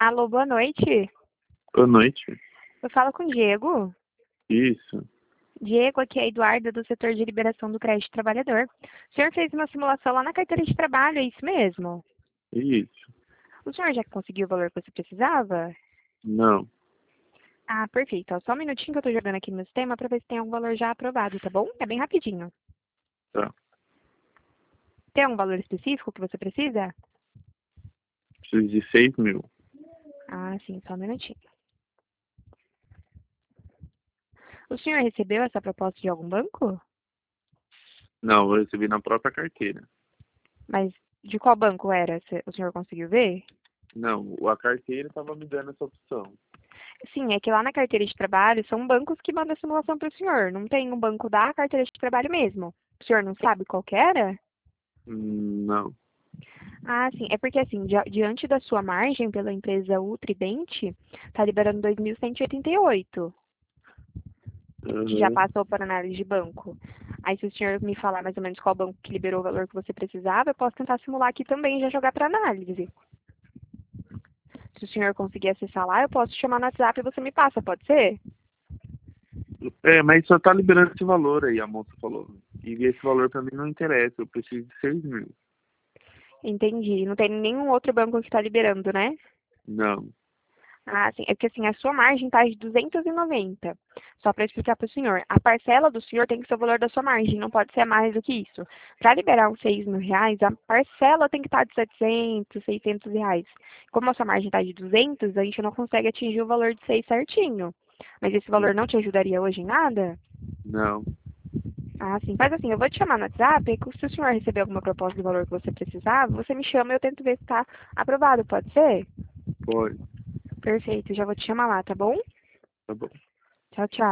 Alô, boa noite. Boa noite. Eu falo com o Diego. Isso, Diego, aqui é a Eduarda do setor de liberação do crédito trabalhador. O senhor fez uma simulação lá na carteira de trabalho, é isso mesmo? isso. O senhor já conseguiu o valor que você precisava? Não, Ah, perfeito. Ó, só um minutinho que eu tô jogando aqui no meu sistema para ver se tem algum valor já aprovado, tá bom? É bem rapidinho. tá. Tem algum valor específico que você precisa? Preciso de 6.000. Ah, sim, só um minutinho. O senhor recebeu essa proposta de algum banco? Não, eu recebi na própria carteira. Mas de qual banco era? O senhor conseguiu ver? Não, a carteira estava me dando essa opção. Sim, é que lá na carteira de trabalho são bancos que mandam a simulação para o senhor. Não tem um banco da carteira de trabalho mesmo. O senhor não sabe qual que era? Não. Ah, sim. É porque, assim, diante da sua margem pela empresa Ultribent, está liberando 2.188, que já Aham. passou para análise de banco. Aí, se o senhor me falar mais ou menos qual banco que liberou o valor que você precisava, eu posso tentar simular aqui também e já jogar para análise. Se o senhor conseguir acessar lá, eu posso te chamar no WhatsApp e você me passa, pode ser? É, mas só tá liberando esse valor aí, a moça falou. E esse valor pra mim não interessa, eu preciso de 6.000. Entendi. Não tem nenhum outro banco que está liberando, né? Não. Ah, sim. É porque assim, a sua margem está de 290. Só para explicar para o senhor. A parcela do senhor tem que ser o valor da sua margem, não pode ser mais do que isso. Para liberar os 6.000 reais, a parcela tem que estar de 700, 600 reais. Como a sua margem está de 200, a gente não consegue atingir o valor de 6 certinho. Mas esse valor não te ajudaria hoje em nada? Não. Ah, sim. Faz assim, eu vou te chamar no WhatsApp, e se o senhor receber alguma proposta do valor que você precisava, você me chama e eu tento ver se está aprovado, pode ser? Pode. Perfeito, já vou te chamar lá, tá bom? Tá bom. Tchau, tchau.